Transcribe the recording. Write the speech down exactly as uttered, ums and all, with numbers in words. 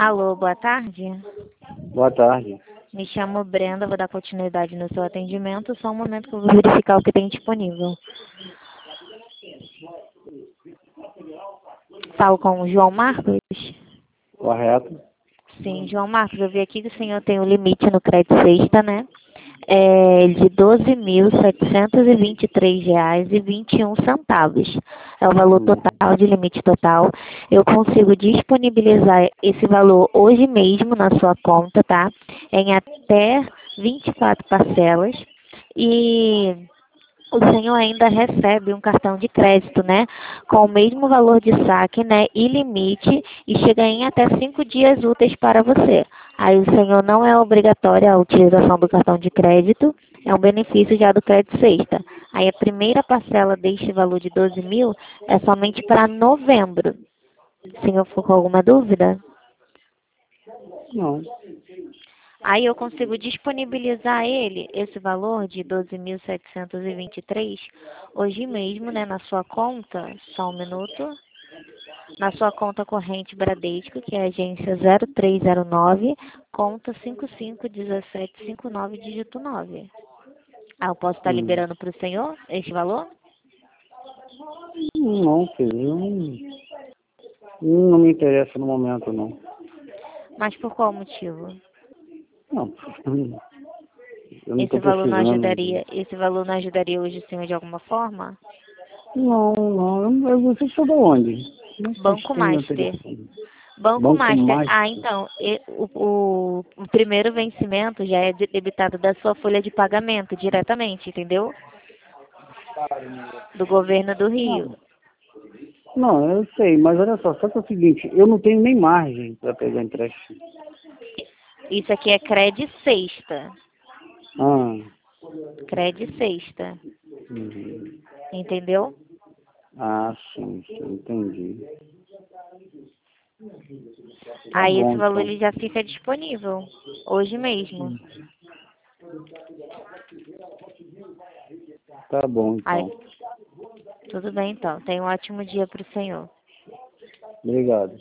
Alô, boa tarde. Boa tarde. Me chamo Brenda, vou dar continuidade no seu atendimento. Só um momento que eu vou verificar o que tem disponível. Falo com o João Marcos? Correto? Sim, João Marcos, eu vi aqui que o senhor tem um limite no crédito sexta, né? É de doze mil setecentos e vinte e três reais e vinte e um centavos. É o valor total, de limite total. Eu consigo disponibilizar esse valor hoje mesmo na sua conta, tá? Em até vinte e quatro parcelas. E o senhor ainda recebe um cartão de crédito, né? Com o mesmo valor de saque, né? E limite, e chega em até cinco dias úteis para você. Aí o senhor não é obrigatória a utilização do cartão de crédito, é um benefício já do crédito sexta. Aí a primeira parcela deste valor de doze mil é somente para novembro. O senhor ficou com alguma dúvida? Não. Aí eu consigo disponibilizar ele, esse valor de doze mil setecentos e vinte e três, hoje mesmo, né, na sua conta, só um minuto, na sua conta corrente Bradesco, que é a agência zero três zero nove, conta cinco cinco um sete cinco nove, dígito nove. Ah, eu posso estar Hum. liberando para o senhor este valor? Não, filho. Não, não me interessa no momento, não. Mas por qual motivo? Não. Eu não Esse estou valor não precisando. ajudaria, esse valor não ajudaria hoje o senhor de alguma forma? Não, não. Eu, você está de onde? Não sei se Banco tem meu Master. telefone. Banco Banco Master. Mais. Ah, então, e- o, o, o primeiro vencimento já é de- debitado da sua folha de pagamento diretamente, entendeu? Do governo do Rio. Não, não, eu sei, mas olha só, só que é o seguinte, eu não tenho nem margem para pegar empréstimo. Isso aqui é crédito sexta. Ah. Crédito sexta. Uhum. Entendeu? Ah, sim, sim, entendi. Tá Aí esse bom, valor então. ele já fica disponível. Hoje mesmo. Tá bom, Aí, então. tudo bem então. Tenha um ótimo dia para o senhor. Obrigado.